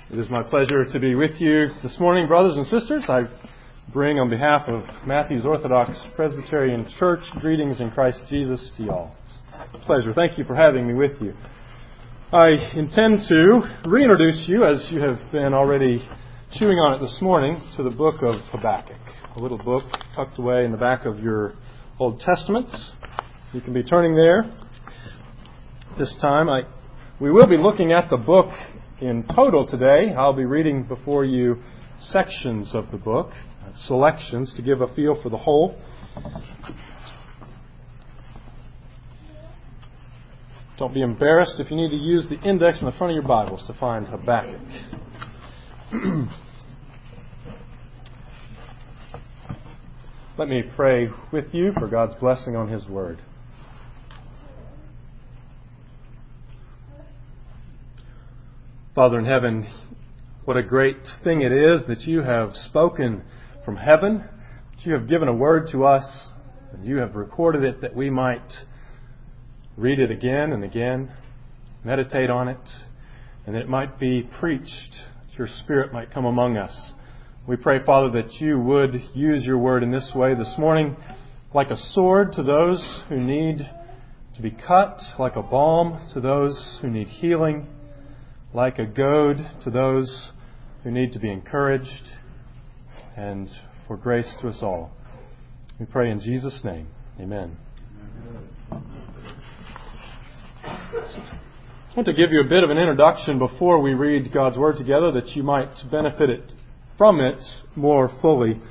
It is my pleasure to be with you this morning, brothers and sisters. I bring on behalf of Matthews Orthodox Presbyterian Church greetings in Christ Jesus to you all. It's a pleasure. Thank you for having me with you. I intend to reintroduce you, as you have been already chewing on it this morning, to the book of Habakkuk, a little book tucked away in the back of your Old Testaments. You can be turning there. This time, we will be looking at the book in total today. I'll be reading before you sections of the book, selections to give a feel for the whole. Don't be embarrassed if you need to use the index in the front of your Bibles to find Habakkuk. Let me pray with you for God's blessing on His Word. Father in heaven, what a great thing it is that you have spoken from heaven, that you have given a word to us, and you have recorded it that we might read it again and again, meditate on it, and that it might be preached, that your Spirit might come among us. We pray, Father, that you would use your word in this way this morning, like a sword to those who need to be cut, like a balm to those who need healing, like a goad to those who need to be encouraged, and for grace to us all. We pray in Jesus' name. Amen. I want to give you a bit of an introduction before we read God's Word together, that you might benefit from it more fully.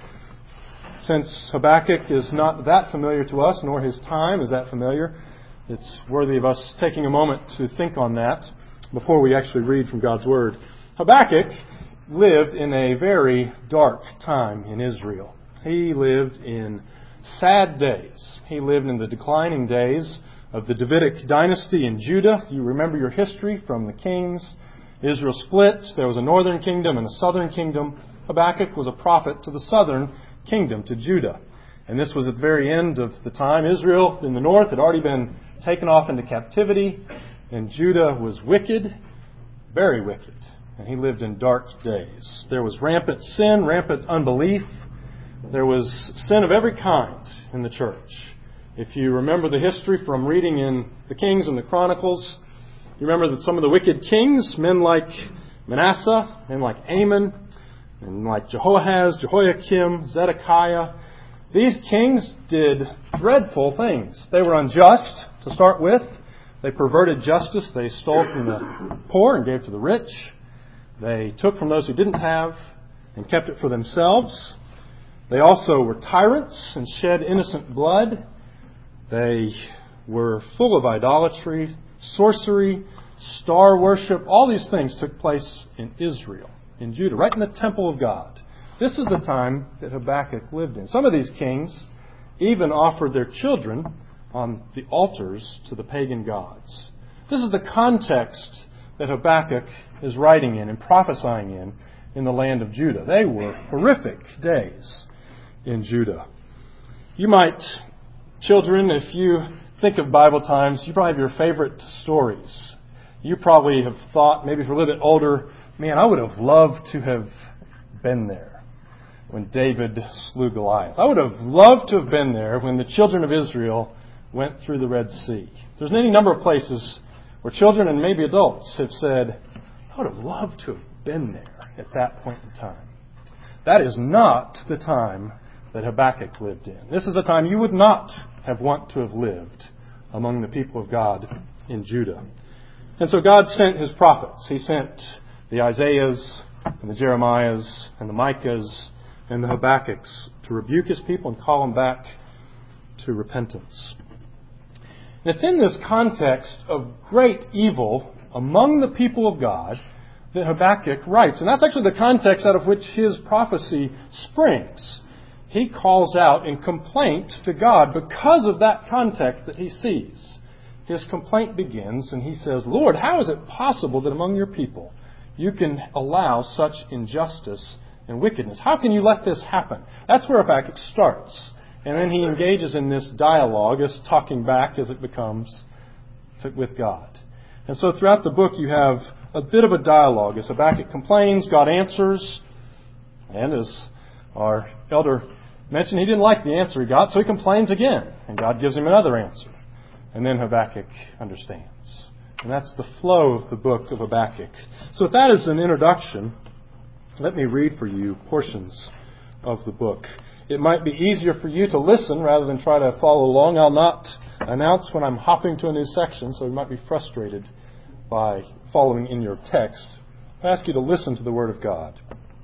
Since Habakkuk is not that familiar to us, nor his time is that familiar, it's worthy of us taking a moment to think on that before we actually read from God's Word. Habakkuk lived in a very dark time in Israel. He lived in sad days. He lived in the declining days of the Davidic dynasty in Judah. You remember your history from the kings. Israel split. There was a northern kingdom and a southern kingdom. Habakkuk was a prophet to the southern kingdom, to Judah. And this was at the very end of the time. Israel in the north had already been taken off into captivity. And Judah was wicked, very wicked, and he lived in dark days. There was rampant sin, rampant unbelief. There was sin of every kind in the church. If you remember the history from reading in the Kings and the Chronicles, you remember that some of the wicked kings, men like Manasseh, men like Amon, and like Jehoahaz, Jehoiakim, Zedekiah, these kings did dreadful things. They were unjust to start with. They perverted justice. They stole from the poor and gave to the rich. They took from those who didn't have and kept it for themselves. They also were tyrants and shed innocent blood. They were full of idolatry, sorcery, star worship. All these things took place in Israel, in Judah, right in the temple of God. This is the time that Habakkuk lived in. Some of these kings even offered their children on the altars to the pagan gods. This is the context that Habakkuk is writing in and prophesying in the land of Judah. They were horrific days in Judah. You might, children, if you think of Bible times, you probably have your favorite stories. You probably have thought, maybe if you're a little bit older, man, I would have loved to have been there when David slew Goliath. I would have loved to have been there when the children of Israel went through the Red Sea. There's any number of places where children and maybe adults have said, I would have loved to have been there at that point in time. That is not the time that Habakkuk lived in. This is a time you would not have want to have lived among the people of God in Judah. And so God sent His prophets. He sent the Isaiahs and the Jeremiahs and the Micahs and the Habakkuk's to rebuke His people and call them back to repentance. And it's in this context of great evil among the people of God that Habakkuk writes. And that's actually the context out of which his prophecy springs. He calls out in complaint to God because of that context that he sees. His complaint begins and he says, Lord, how is it possible that among your people you can allow such injustice and wickedness? How can you let this happen? That's where Habakkuk starts. And then he engages in this dialogue, this talking back as it becomes with God. And so throughout the book you have a bit of a dialogue. As Habakkuk complains, God answers. And as our elder mentioned, he didn't like the answer he got, so he complains again. And God gives him another answer. And then Habakkuk understands. And that's the flow of the book of Habakkuk. So with that as an introduction, let me read for you portions of the book. It might be easier for you to listen rather than try to follow along. I'll not announce when I'm hopping to a new section, so you might be frustrated by following in your text. I ask you to listen to the Word of God.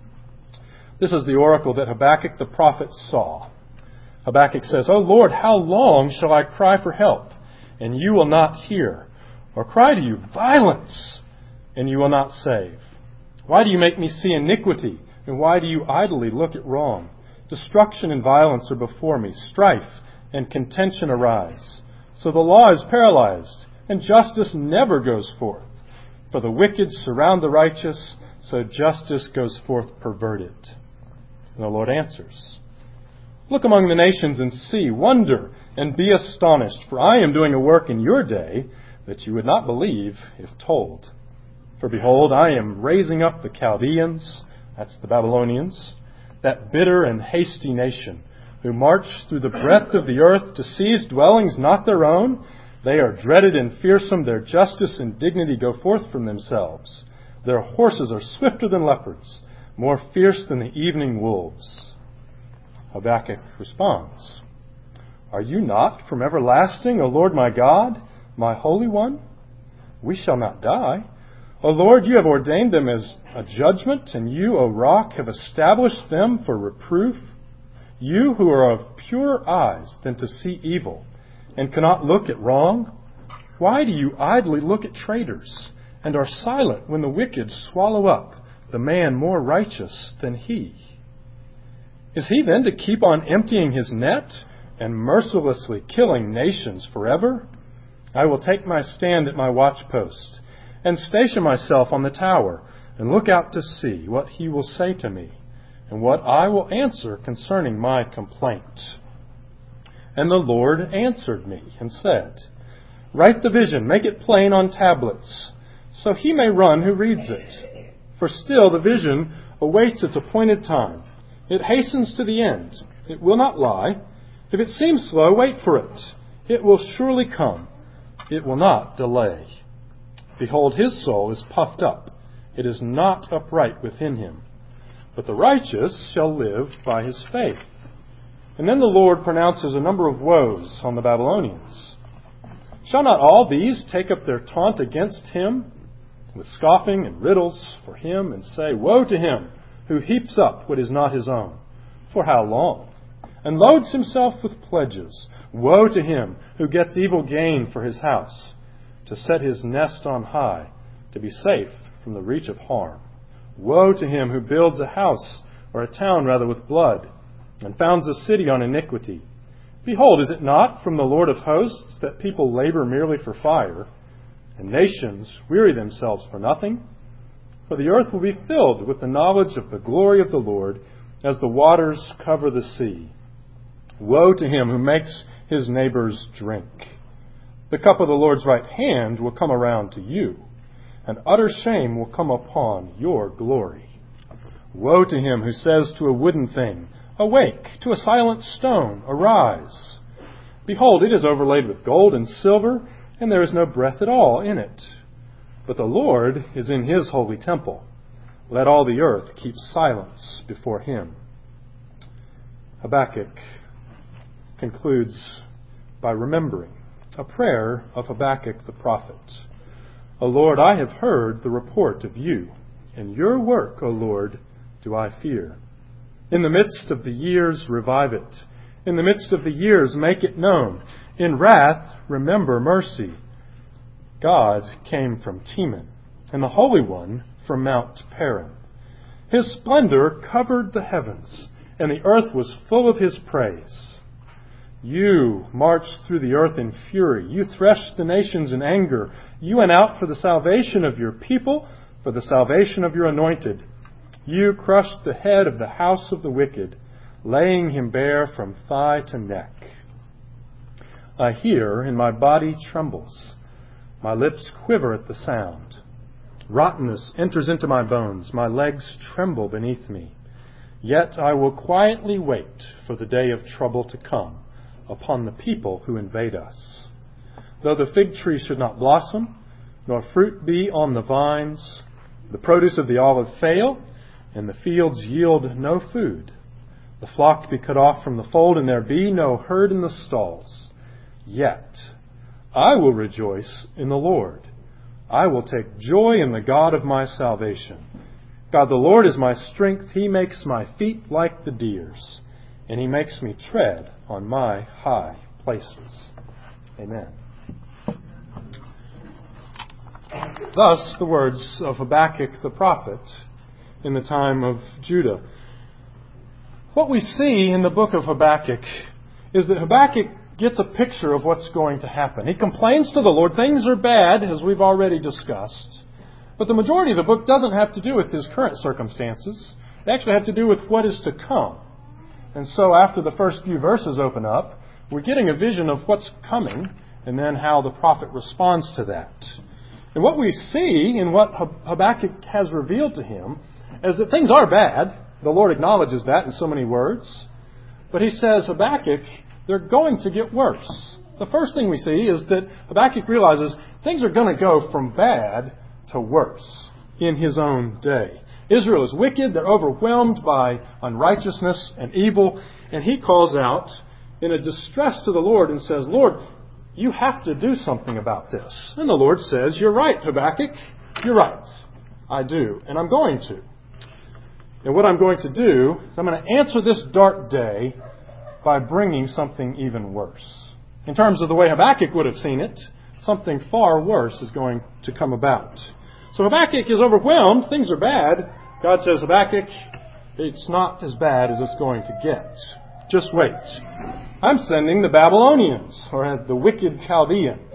This is the oracle that Habakkuk the prophet saw. Habakkuk says, "O Lord, how long shall I cry for help, and you will not hear? Or cry to you, violence, and you will not save? Why do you make me see iniquity, and why do you idly look at wrong? Destruction and violence are before me, strife and contention arise. So the law is paralyzed, and justice never goes forth. For the wicked surround the righteous, so justice goes forth perverted." And the Lord answers, "Look among the nations and see, wonder and be astonished, for I am doing a work in your day that you would not believe if told. For behold, I am raising up the Chaldeans," that's the Babylonians, "that bitter and hasty nation, who march through the breadth of the earth to seize dwellings not their own. They are dreaded and fearsome. Their justice and dignity go forth from themselves. Their horses are swifter than leopards, more fierce than the evening wolves." Habakkuk responds, "Are you not from everlasting, O Lord my God, my Holy One? We shall not die. O Lord, you have ordained them as a judgment, and you, O Rock, have established them for reproof. You who are of purer eyes than to see evil, and cannot look at wrong, why do you idly look at traitors, and are silent when the wicked swallow up the man more righteous than he? Is he then to keep on emptying his net, and mercilessly killing nations forever? I will take my stand at my watchpost, and station myself on the tower, and look out to see what he will say to me, and what I will answer concerning my complaint." And the Lord answered me and said, "Write the vision, make it plain on tablets, so he may run who reads it. For still the vision awaits its appointed time. It hastens to the end. It will not lie. If it seems slow, wait for it. It will surely come. It will not delay. Behold, his soul is puffed up. It is not upright within him. But the righteous shall live by his faith." And then the Lord pronounces a number of woes on the Babylonians. "Shall not all these take up their taunt against him, with scoffing and riddles for him, and say, Woe to him who heaps up what is not his own? For how long? And loads himself with pledges. Woe to him who gets evil gain for his house, to set his nest on high, to be safe from the reach of harm. Woe to him who builds a house, or a town rather, with blood, and founds a city on iniquity. Behold, is it not from the Lord of hosts that people labor merely for fire, and nations weary themselves for nothing? For the earth will be filled with the knowledge of the glory of the Lord, as the waters cover the sea. Woe to him who makes his neighbors drink. The cup of the Lord's right hand will come around to you, and utter shame will come upon your glory. Woe to him who says to a wooden thing, Awake, to a silent stone, arise. Behold, it is overlaid with gold and silver, and there is no breath at all in it. But the Lord is in his holy temple. Let all the earth keep silence before him." Habakkuk concludes by remembering a prayer of Habakkuk the prophet. "O Lord, I have heard the report of you, and your work, O Lord, do I fear. In the midst of the years, revive it. In the midst of the years, make it known. In wrath, remember mercy. God came from Teman, and the Holy One from Mount Paran. His splendor covered the heavens, and the earth was full of his praise. You marched through the earth in fury. You threshed the nations in anger. You went out for the salvation of your people, for the salvation of your anointed. You crushed the head of the house of the wicked, laying him bare from thigh to neck. I hear, and my body trembles. My lips quiver at the sound. Rottenness enters into my bones. My legs tremble beneath me. Yet I will quietly wait for the day of trouble to come upon the people who invade us. Though the fig tree should not blossom, nor fruit be on the vines, the produce of the olive fail, and the fields yield no food, the flock be cut off from the fold, and there be no herd in the stalls, yet I will rejoice in the Lord. I will take joy in the God of my salvation. God the Lord is my strength. He makes my feet like the deer's, and He makes me tread on my high places. Amen. Thus, the words of Habakkuk the prophet in the time of Judah. What we see in the book of Habakkuk is that Habakkuk gets a picture of what's going to happen. He complains to the Lord. Things are bad, as we've already discussed. But the majority of the book doesn't have to do with his current circumstances. They actually have to do with what is to come. And so after the first few verses open up, we're getting a vision of what's coming and then how the prophet responds to that. And what we see in what Habakkuk has revealed to him is that things are bad. The Lord acknowledges that in so many words. But He says, Habakkuk, they're going to get worse. The first thing we see is that Habakkuk realizes things are going to go from bad to worse in his own day. Israel is wicked. They're overwhelmed by unrighteousness and evil. And he calls out in a distress to the Lord and says, Lord, you have to do something about this. And the Lord says, you're right, Habakkuk. You're right. I do. And I'm going to. And what I'm going to do is I'm going to answer this dark day by bringing something even worse. In terms of the way Habakkuk would have seen it, something far worse is going to come about. So Habakkuk is overwhelmed. Things are bad. God says, Habakkuk, it's not as bad as it's going to get. Just wait. I'm sending the Babylonians, or the wicked Chaldeans,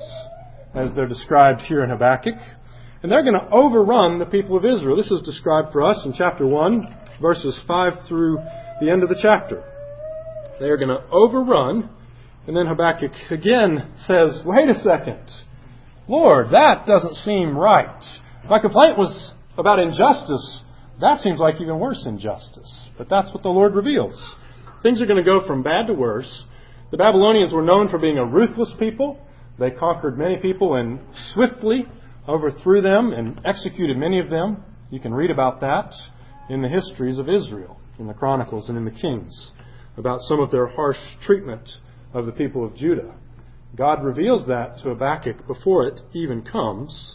as they're described here in Habakkuk. And they're going to overrun the people of Israel. This is described for us in chapter 1, verses 5 through the end of the chapter. They are going to overrun. And then Habakkuk again says, wait a second. Lord, that doesn't seem right. My complaint was about injustice. That seems like even worse injustice. But that's what the Lord reveals. Things are going to go from bad to worse. The Babylonians were known for being a ruthless people. They conquered many people and swiftly overthrew them and executed many of them. You can read about that in the histories of Israel, in the Chronicles and in the Kings, about some of their harsh treatment of the people of Judah. God reveals that to Habakkuk before it even comes,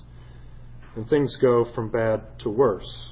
and things go from bad to worse.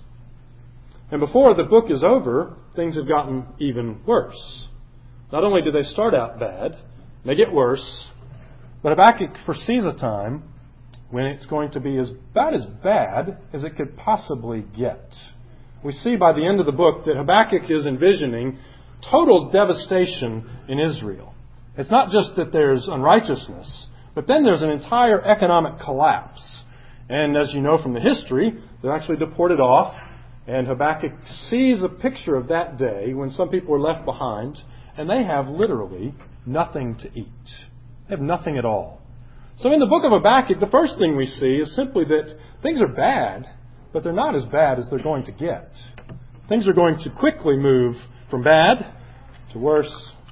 And before the book is over, things have gotten even worse. Not only do they start out bad, they get worse, but Habakkuk foresees a time when it's going to be about as bad as it could possibly get. We see by the end of the book that Habakkuk is envisioning total devastation in Israel. It's not just that there's unrighteousness, but then there's an entire economic collapse. And as you know from the history, they're actually deported off. And Habakkuk sees a picture of that day when some people are left behind and they have literally nothing to eat. They have nothing at all. So in the book of Habakkuk, the first thing we see is simply that things are bad, but they're not as bad as they're going to get. Things are going to quickly move from bad to worse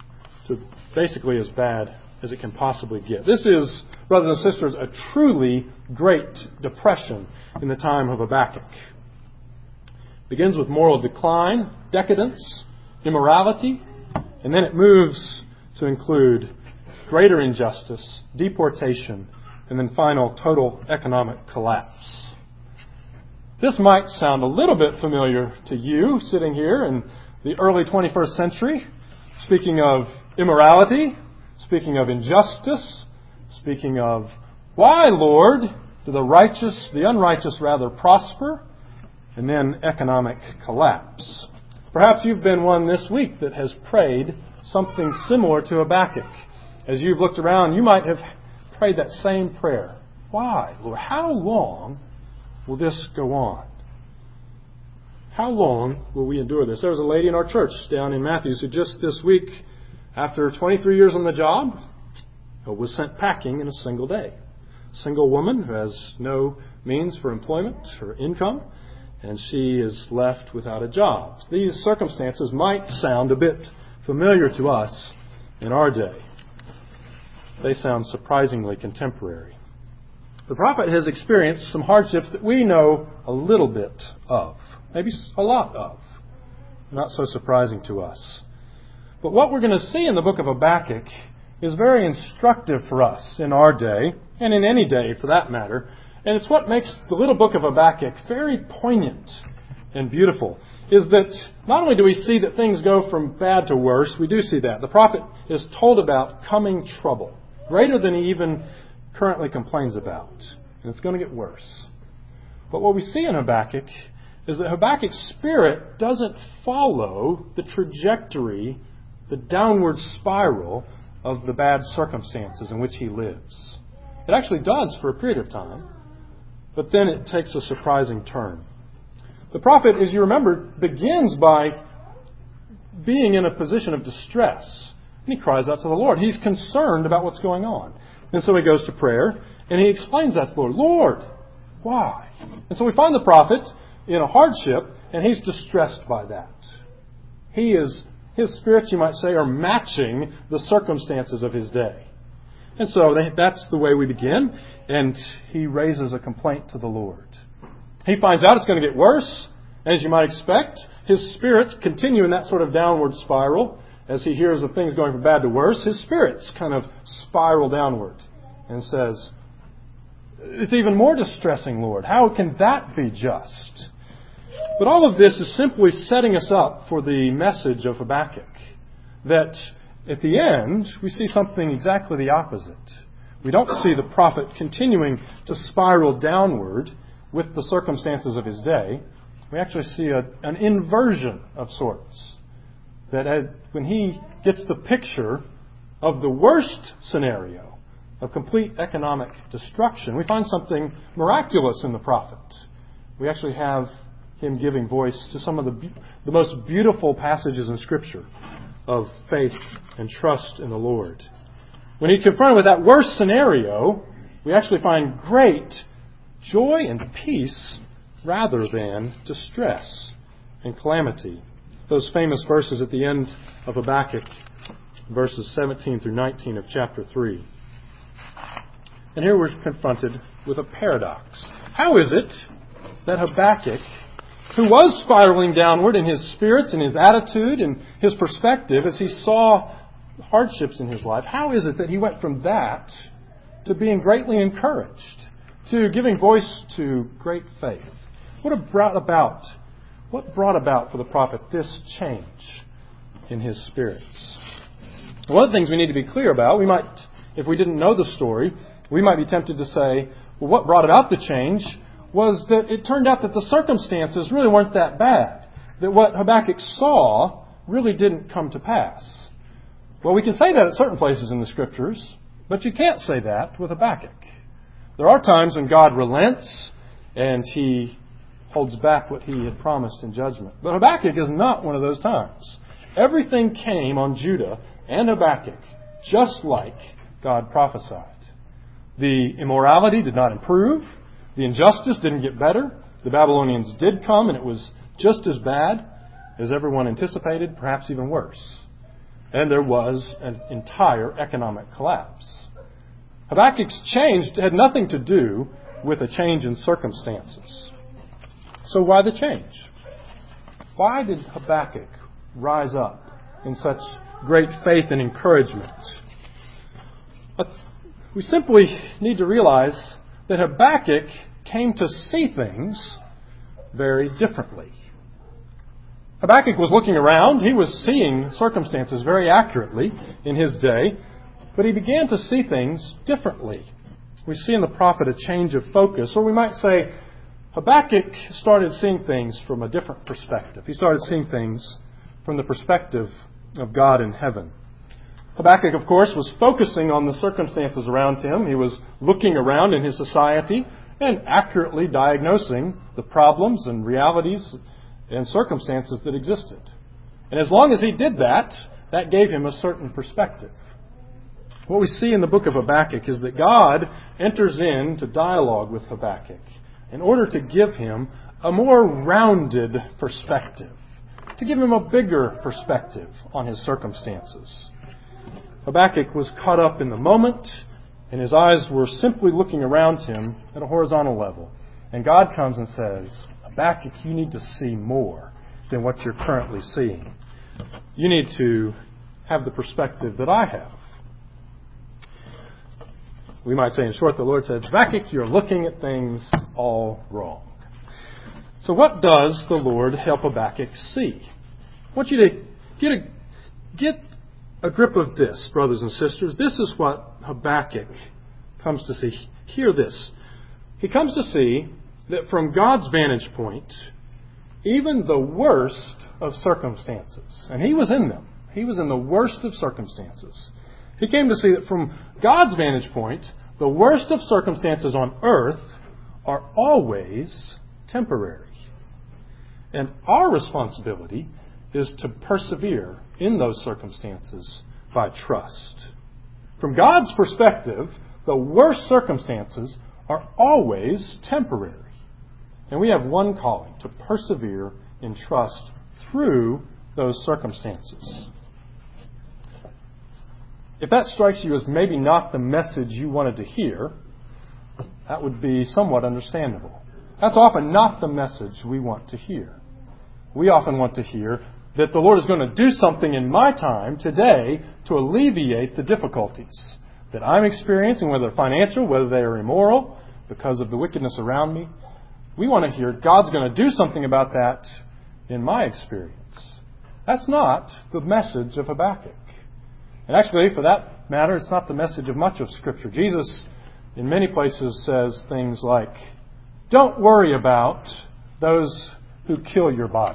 to basically as bad as it can possibly get. This is, brothers and sisters, a truly great depression in the time of Habakkuk. It begins with moral decline, decadence, immorality, and then it moves to include greater injustice, deportation, and then final total economic collapse. This might sound a little bit familiar to you sitting here in the early 21st century, speaking of immorality, speaking of injustice, speaking of, why, Lord, do the unrighteous rather prosper, and then economic collapse. Perhaps you've been one this week that has prayed something similar to Habakkuk. As you've looked around, you might have prayed that same prayer. Why, Lord? How long will this go on? How long will we endure this? There was a lady in our church down in Matthews who just this week, after 23 years on the job, was sent packing in a single day. single woman who has no means for employment or income, and she is left without a job. These circumstances might sound a bit familiar to us in our day. They sound surprisingly contemporary. The prophet has experienced some hardships that we know a little bit of, maybe a lot of. Not so surprising to us. But what we're going to see in the book of Habakkuk is very instructive for us in our day, and in any day for that matter. And it's what makes the little book of Habakkuk very poignant and beautiful, is that not only do we see that things go from bad to worse, we do see that. The prophet is told about coming trouble, greater than he even currently complains about. And it's going to get worse. But what we see in Habakkuk is that Habakkuk's spirit doesn't follow the trajectory, the downward spiral of the bad circumstances in which he lives. It actually does for a period of time, but then it takes a surprising turn. The prophet, as you remember, begins by being in a position of distress. And he cries out to the Lord. He's concerned about what's going on. And so he goes to prayer, and he explains that to the Lord. Lord, why? And so we find the prophet in a hardship, and he's distressed by that. His spirits, you might say, are matching the circumstances of his day. And so that's the way we begin, and he raises a complaint to the Lord. He finds out it's going to get worse, as you might expect. His spirits continue in that sort of downward spiral. As he hears of things going from bad to worse, his spirits kind of spiral downward and says, it's even more distressing, Lord. How can that be just? But all of this is simply setting us up for the message of Habakkuk, that at the end, we see something exactly the opposite. We don't see the prophet continuing to spiral downward with the circumstances of his day. We actually see an inversion of sorts. That when he gets the picture of the worst scenario, of complete economic destruction, we find something miraculous in the prophet. We actually have him giving voice to some of the most beautiful passages in Scripture of faith and trust in the Lord. When he's confronted with that worst scenario, we actually find great joy and peace rather than distress and calamity. Those famous verses at the end of Habakkuk, verses 17 through 19 of chapter 3. And here we're confronted with a paradox. How is it that Habakkuk, who was spiraling downward in his spirits and his attitude and his perspective as he saw hardships in his life, how is it that he went from that to being greatly encouraged, to giving voice to great faith? What brought about for the prophet this change in his spirits? One of the things we need to be clear about, we might, if we didn't know the story, we might be tempted to say, well, what brought about the change was that it turned out that the circumstances really weren't that bad. That what Habakkuk saw really didn't come to pass. Well, we can say that at certain places in the Scriptures, but you can't say that with Habakkuk. There are times when God relents and He holds back what He had promised in judgment. But Habakkuk is not one of those times. Everything came on Judah and Habakkuk just like God prophesied. The immorality did not improve. The injustice didn't get better. The Babylonians did come, and it was just as bad as everyone anticipated, perhaps even worse. And there was an entire economic collapse. Habakkuk's change had nothing to do with a change in circumstances. So why the change? Why did Habakkuk rise up in such great faith and encouragement? We simply need to realize that Habakkuk came to see things very differently. Habakkuk was looking around. He was seeing circumstances very accurately in his day, but he began to see things differently. We see in the prophet a change of focus, or we might say Habakkuk started seeing things from a different perspective. He started seeing things from the perspective of God in heaven. Habakkuk, of course, was focusing on the circumstances around him. He was looking around in his society and accurately diagnosing the problems and realities and circumstances that existed. And as long as he did that, that gave him a certain perspective. what we see in the book of Habakkuk is that God enters into dialogue with Habakkuk in order to give him a more rounded perspective, to give him a bigger perspective on his circumstances. Habakkuk was caught up in the moment, and his eyes were simply looking around him at a horizontal level. And God comes and says, Habakkuk, you need to see more than what you're currently seeing. You need to have the perspective that I have. We might say, in short, the Lord said, Habakkuk, you're looking at things all wrong. So what does the Lord help Habakkuk see? I want you to get a grip of this, brothers and sisters. This is what Habakkuk comes to see. Hear this. He comes to see that from God's vantage point, even the worst of circumstances, and he was in them. He was in the worst of circumstances. He came to see that from God's vantage point, the worst of circumstances on earth are always temporary. And our responsibility is to persevere in those circumstances by trust. From God's perspective, the worst circumstances are always temporary. And we have one calling, to persevere in trust through those circumstances. If that strikes you as maybe not the message you wanted to hear, that would be somewhat understandable. That's often not the message we want to hear. We often want to hear that the Lord is going to do something in my time today to alleviate the difficulties that I'm experiencing, whether they're financial, whether they are immoral, because of the wickedness around me. We want to hear God's going to do something about that in my experience. That's not the message of Habakkuk. And actually, for that matter, it's not the message of much of Scripture. Jesus, in many places, says things like, don't worry about those who kill your body.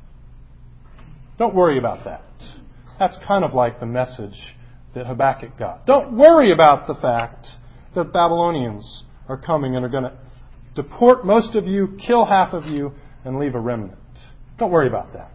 Don't worry about that. That's kind of like the message that Habakkuk got. Don't worry about the fact that Babylonians are coming and are going to deport most of you, kill half of you, and leave a remnant. Don't worry about that.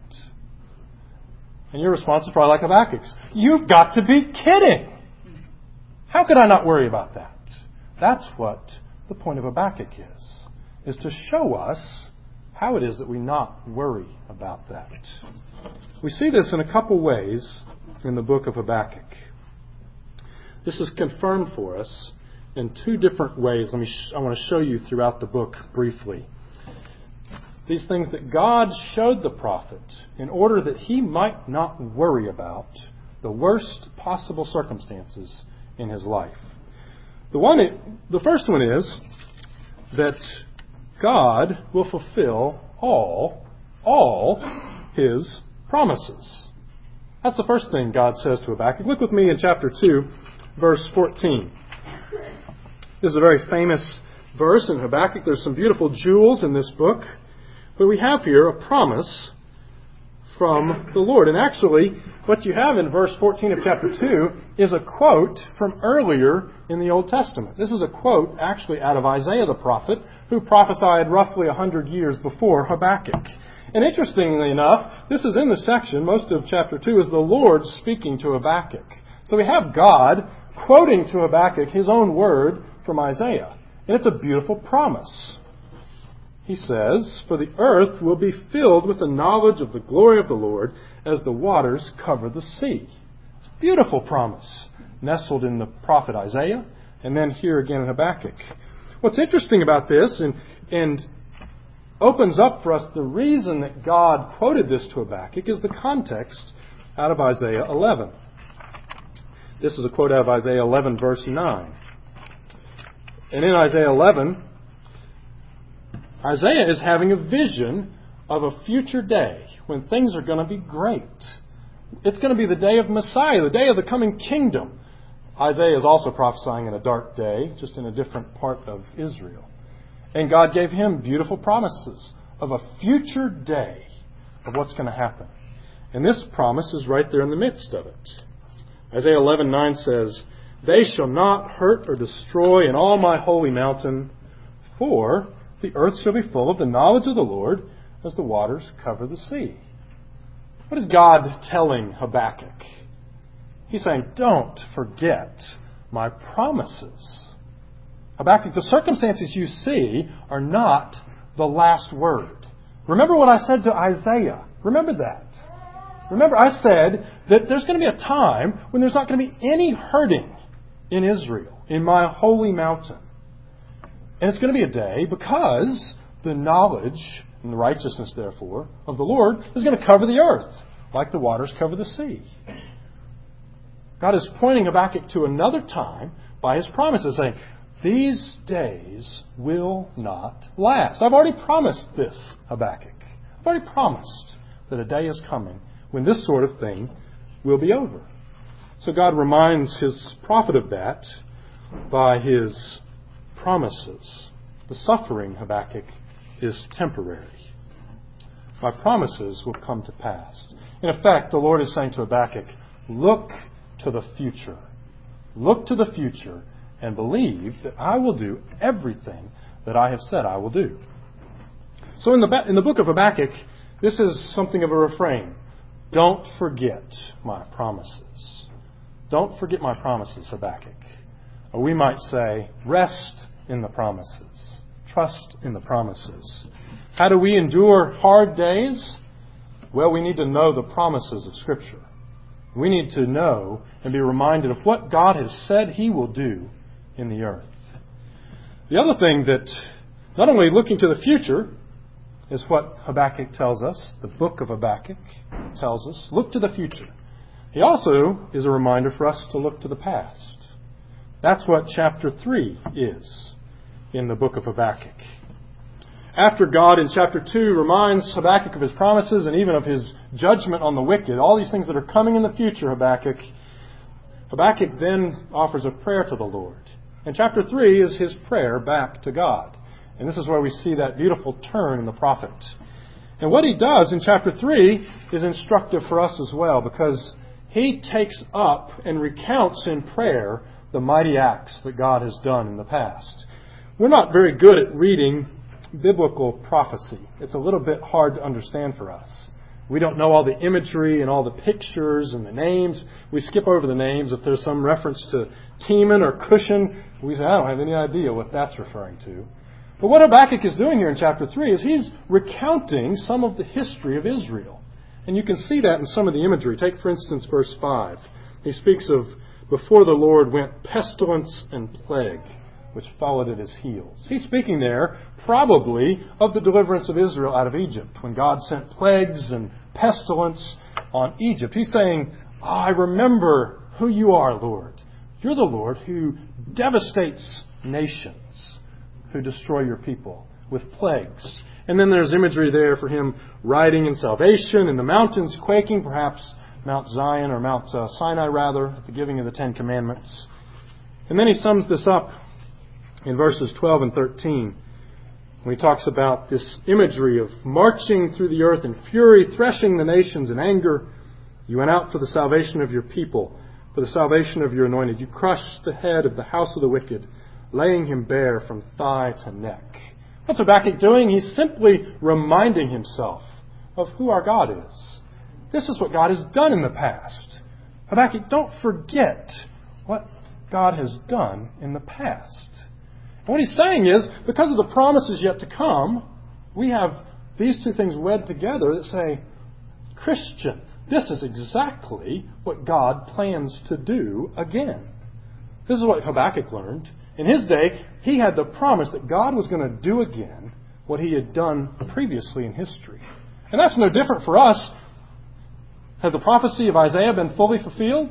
And your response is probably like Habakkuk's. You've got to be kidding! How could I not worry about that? That's what the point of Habakkuk is to show us how it is that we not worry about that. We see this in a couple ways in the book of Habakkuk. This is confirmed for us in two different ways. I want to show you throughout the book briefly. These things that God showed the prophet in order that he might not worry about the worst possible circumstances in his life. The first one is that God will fulfill all His promises. That's the first thing God says to Habakkuk. Look with me in chapter 2, verse 14. This is a very famous verse in Habakkuk. There's some beautiful jewels in this book. But we have here a promise from the Lord. And actually, what you have in verse 14 of chapter 2 is a quote from earlier in the Old Testament. This is a quote actually out of Isaiah the prophet, who prophesied roughly 100 years before Habakkuk. And interestingly enough, this is in the section, most of chapter 2 is the Lord speaking to Habakkuk. So we have God quoting to Habakkuk his own word from Isaiah. And it's a beautiful promise. He says, for the earth will be filled with the knowledge of the glory of the Lord as the waters cover the sea. It's a beautiful promise, nestled in the prophet Isaiah, and then here again in Habakkuk. What's interesting about this, and opens up for us the reason that God quoted this to Habakkuk, is the context out of Isaiah 11. This is a quote out of Isaiah 11, verse 9. And in Isaiah 11, Isaiah is having a vision of a future day when things are going to be great. It's going to be the day of Messiah, the day of the coming kingdom. Isaiah is also prophesying in a dark day, just in a different part of Israel. And God gave him beautiful promises of a future day of what's going to happen. And this promise is right there in the midst of it. Isaiah 11:9 says, they shall not hurt or destroy in all my holy mountain, for the earth shall be full of the knowledge of the Lord as the waters cover the sea. What is God telling Habakkuk? He's saying, don't forget my promises. Habakkuk, the circumstances you see are not the last word. Remember what I said to Isaiah. Remember that. Remember, I said that there's going to be a time when there's not going to be any hurting in Israel, in my holy mountain. And it's going to be a day because the knowledge and the righteousness, therefore, of the Lord is going to cover the earth like the waters cover the sea. God is pointing Habakkuk to another time by His promises, saying, these days will not last. I've already promised this, Habakkuk. I've already promised that a day is coming when this sort of thing will be over. So God reminds His prophet of that by His promises. The suffering, Habakkuk, is temporary. My promises will come to pass. In effect, the Lord is saying to Habakkuk, look to the future. Look to the future and believe that I will do everything that I have said I will do. So in the book of Habakkuk, this is something of a refrain. Don't forget my promises. Don't forget my promises, Habakkuk. Or we might say, rest in the promises. Trust in the promises. How do we endure hard days? Well, we need to know the promises of Scripture. We need to know and be reminded of what God has said He will do in the earth. The other thing that, not only looking to the future, is what Habakkuk tells us, the book of Habakkuk tells us, look to the future. He also is a reminder for us to look to the past. That's what chapter 3 is in the book of Habakkuk. After God in chapter 2 reminds Habakkuk of His promises and even of His judgment on the wicked, all these things that are coming in the future, Habakkuk then offers a prayer to the Lord. And chapter 3 is his prayer back to God. And this is where we see that beautiful turn in the prophet. And what he does in chapter 3 is instructive for us as well, because he takes up and recounts in prayer the mighty acts that God has done in the past. We're not very good at reading biblical prophecy. It's a little bit hard to understand for us. We don't know all the imagery and all the pictures and the names. We skip over the names. If there's some reference to Teman or Cushan, we say, I don't have any idea what that's referring to. But what Habakkuk is doing here in chapter 3 is he's recounting some of the history of Israel. And you can see that in some of the imagery. Take, for instance, verse 5. He speaks of, before the Lord went pestilence and plague, which followed at His heels. He's speaking there probably of the deliverance of Israel out of Egypt, when God sent plagues and pestilence on Egypt. He's saying, I remember who you are, Lord. You're the Lord who devastates nations, who destroy your people with plagues. And then there's imagery there for Him riding in salvation, and the mountains quaking, perhaps Mount Zion or Mount Sinai rather, at the giving of the Ten Commandments. And then he sums this up in verses 12 and 13, when he talks about this imagery of marching through the earth in fury, threshing the nations in anger. You went out for the salvation of your people, for the salvation of your anointed. You crushed the head of the house of the wicked, laying him bare from thigh to neck. What's Habakkuk doing? He's simply reminding himself of who our God is. This is what God has done in the past. Habakkuk, don't forget what God has done in the past. And what he's saying is, because of the promises yet to come, we have these two things wed together that say, Christian, this is exactly what God plans to do again. This is what Habakkuk learned. In his day, he had the promise that God was going to do again what He had done previously in history. And that's no different for us. Has the prophecy of Isaiah been fully fulfilled?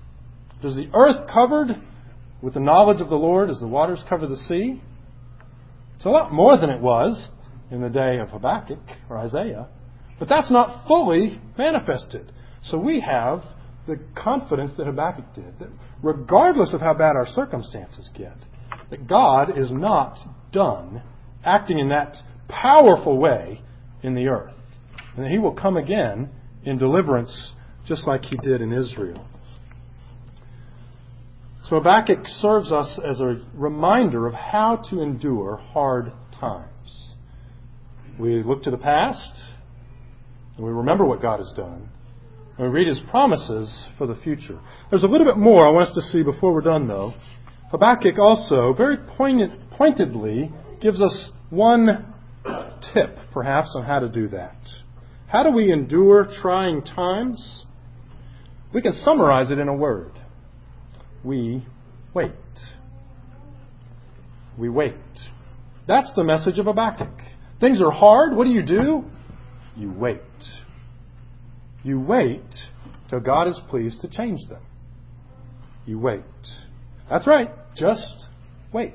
Is the earth covered with the knowledge of the Lord as the waters cover the sea? It's a lot more than it was in the day of Habakkuk or Isaiah. But that's not fully manifested. So we have the confidence that Habakkuk did, that regardless of how bad our circumstances get, that God is not done acting in that powerful way in the earth. And that He will come again in deliverance just like He did in Israel. So Habakkuk serves us as a reminder of how to endure hard times. We look to the past, and we remember what God has done. And we read His promises for the future. There's a little bit more I want us to see before we're done, though. Habakkuk also very pointedly gives us one tip, perhaps, on how to do that. How do we endure trying times? We can summarize it in a word. We wait. We wait. That's the message of Habakkuk. Things are hard. What do? You wait. You wait till God is pleased to change them. You wait. That's right. Just wait.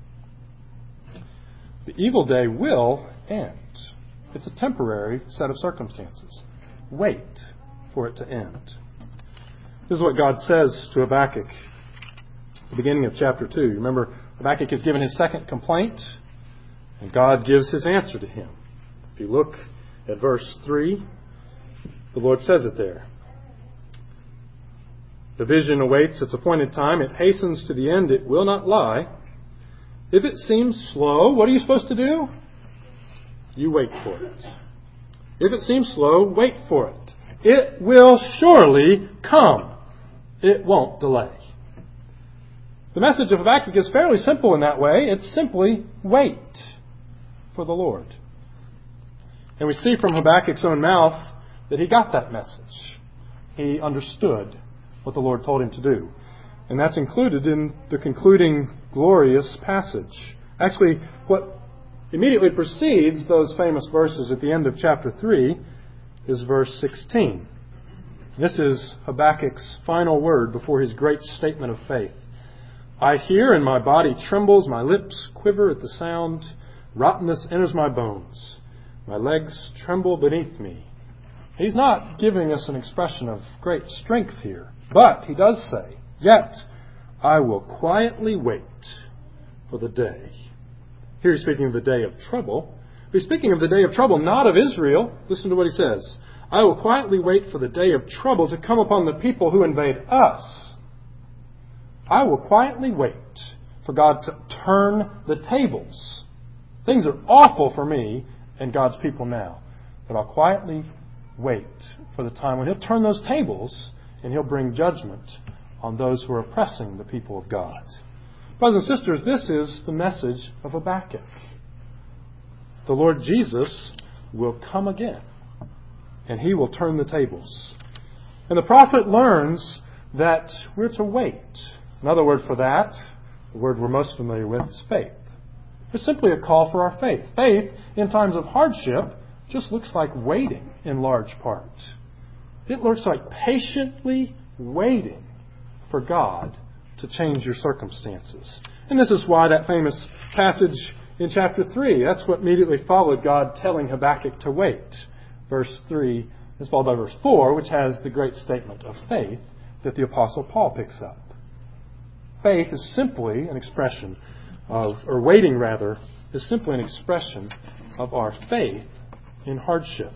The evil day will end. It's a temporary set of circumstances. Wait for it to end. This is what God says to Habakkuk at the beginning of chapter 2. Remember, Habakkuk has given his second complaint, and God gives His answer to him. If you look at verse 3, the Lord says it there. The vision awaits its appointed time. It hastens to the end. It will not lie. If it seems slow, what are you supposed to do? You wait for it. If it seems slow, wait for it. It will surely come. It won't delay. The message of Habakkuk is fairly simple in that way. It's simply wait for the Lord. And we see from Habakkuk's own mouth that he got that message. He understood what the Lord told him to do. And that's included in the concluding glorious passage. Actually, what immediately precedes those famous verses at the end of chapter 3 is verse 16. This is Habakkuk's final word before his great statement of faith. I hear and my body trembles, my lips quiver at the sound, rottenness enters my bones, my legs tremble beneath me. He's not giving us an expression of great strength here, but he does say, yet I will quietly wait for the day. Here he's speaking of the day of trouble. He's speaking of the day of trouble, not of Israel. Listen to what he says. I will quietly wait for the day of trouble to come upon the people who invade us. I will quietly wait for God to turn the tables. Things are awful for me and God's people now. But I'll quietly wait for the time when He'll turn those tables and He'll bring judgment on those who are oppressing the people of God. Brothers and sisters, this is the message of Habakkuk. The Lord Jesus will come again, and He will turn the tables. And the prophet learns that we're to wait. Another word for that, the word we're most familiar with, is faith. It's simply a call for our faith. Faith, in times of hardship, just looks like waiting in large part. It looks like patiently waiting for God to change your circumstances. And this is why that famous passage in chapter 3, that's what immediately followed God telling Habakkuk to wait. Verse 3 is followed by verse 4, which has the great statement of faith that the Apostle Paul picks up. Faith is simply an expression of, or waiting rather, is simply an expression of our faith in hardship.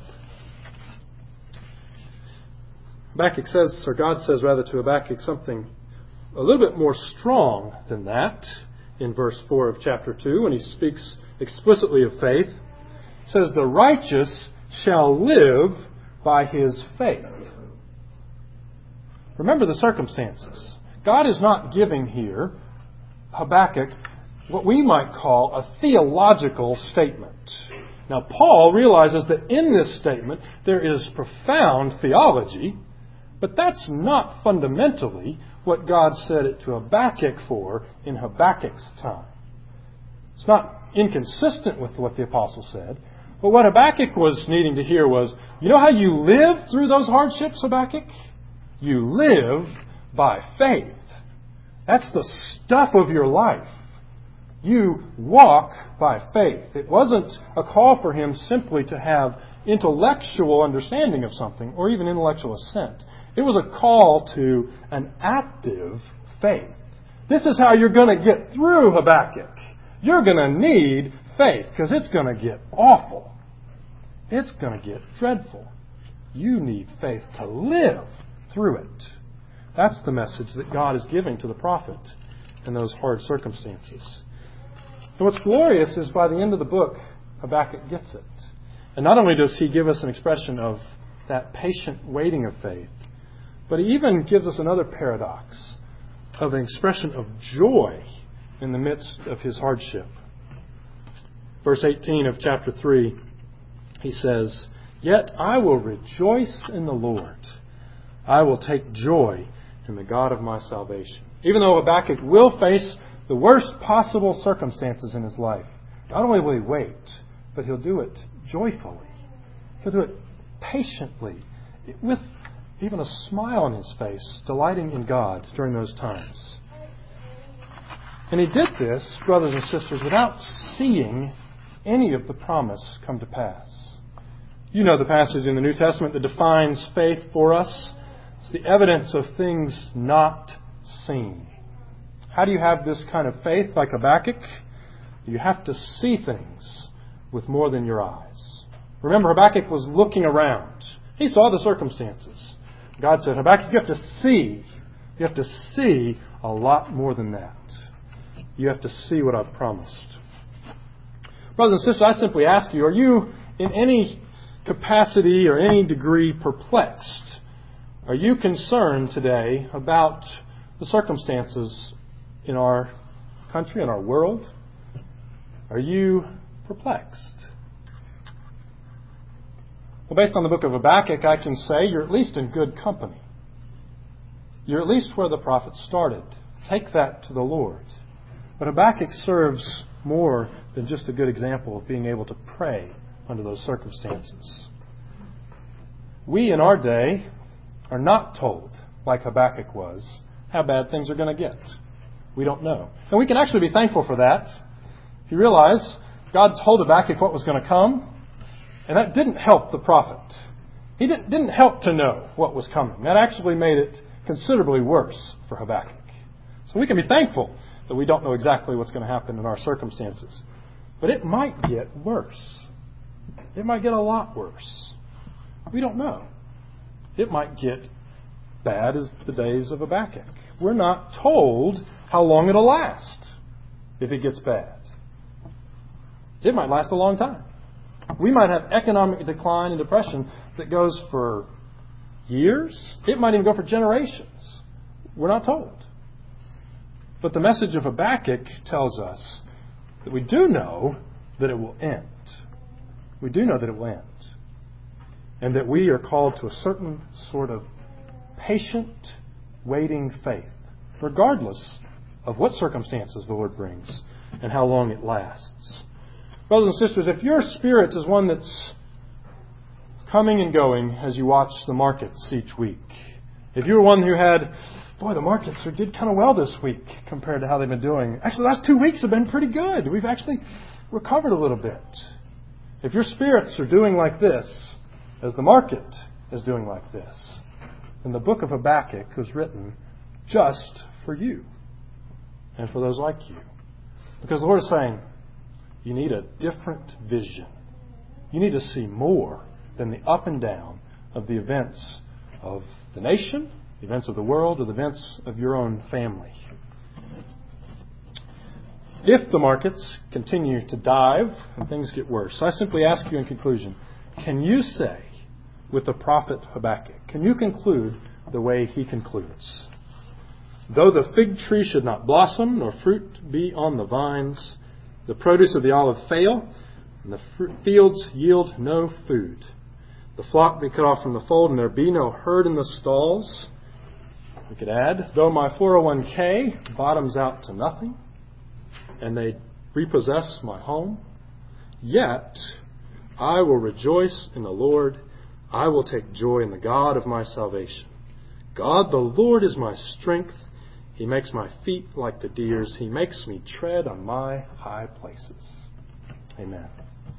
Habakkuk says, or God says rather to Habakkuk something a little bit more strong than that in verse 4 of chapter 2 when he speaks explicitly of faith. He says, the righteous shall live by his faith. Remember the circumstances. God is not giving here Habakkuk what we might call a theological statement. Now, Paul realizes that in this statement there is profound theology, but that's not fundamentally what God said it to Habakkuk for in Habakkuk's time. It's not inconsistent with what the apostle said, but what Habakkuk was needing to hear was, you know how you live through those hardships, Habakkuk? You live by faith. That's the stuff of your life. You walk by faith. It wasn't a call for him simply to have intellectual understanding of something or even intellectual assent. It was a call to an active faith. This is how you're going to get through Habakkuk. You're going to need faith because it's going to get awful. It's going to get dreadful. You need faith to live through it. That's the message that God is giving to the prophet in those hard circumstances. And what's glorious is by the end of the book, Habakkuk gets it. And not only does he give us an expression of that patient waiting of faith. But he even gives us another paradox of an expression of joy in the midst of his hardship. Verse 18 of chapter 3, he says, "Yet I will rejoice in the Lord. I will take joy in the God of my salvation." Even though Habakkuk will face the worst possible circumstances in his life, not only will he wait, but he'll do it joyfully. He'll do it patiently, with even a smile on his face, delighting in God during those times. And he did this, brothers and sisters, without seeing any of the promise come to pass. You know the passage in the New Testament that defines faith for us. It's the evidence of things not seen. How do you have this kind of faith like Habakkuk? You have to see things with more than your eyes. Remember, Habakkuk was looking around. He saw the circumstances. God said, "Habakkuk, you have to see. You have to see a lot more than that. You have to see what I've promised." Brothers and sisters, I simply ask you, are you in any capacity or any degree perplexed? Are you concerned today about the circumstances in our country, in our world? Are you perplexed? Well, based on the book of Habakkuk, I can say you're at least in good company. You're at least where the prophet started. Take that to the Lord. But Habakkuk serves more than just a good example of being able to pray under those circumstances. We in our day are not told, like Habakkuk was, how bad things are going to get. We don't know. And we can actually be thankful for that. If you realize, God told Habakkuk what was going to come, and that didn't help the prophet. He didn't help to know what was coming. That actually made it considerably worse for Habakkuk. So we can be thankful that we don't know exactly what's going to happen in our circumstances. But it might get worse. It might get a lot worse. We don't know. It might get bad as the days of Habakkuk. We're not told how long it'll last if it gets bad. It might last a long time. We might have economic decline and depression that goes for years. It might even go for generations. We're not told. But the message of Habakkuk tells us that we do know that it will end. We do know that it will end. And that we are called to a certain sort of patient, waiting faith, regardless of what circumstances the Lord brings and how long it lasts. Brothers and sisters, if your spirit is one that's coming and going as you watch the markets each week, if you're one who had, the markets did kind of well this week compared to how they've been doing. Actually, the last 2 weeks have been pretty good. We've actually recovered a little bit. If your spirits are doing like this, as the market is doing like this, then the book of Habakkuk was written just for you and for those like you. Because the Lord is saying, you need a different vision. You need to see more than the up and down of the events of the nation, the events of the world, or the events of your own family. If the markets continue to dive and things get worse, I simply ask you in conclusion, can you say with the prophet Habakkuk, can you conclude the way he concludes? Though the fig tree should not blossom, nor fruit be on the vines, the produce of the olive fail, and the fields yield no food. The flock be cut off from the fold, and there be no herd in the stalls. We could add, though my 401k bottoms out to nothing, and they repossess my home, yet I will rejoice in the Lord. I will take joy in the God of my salvation. God, the Lord, is my strength. He makes my feet like the deer's. He makes me tread on my high places. Amen.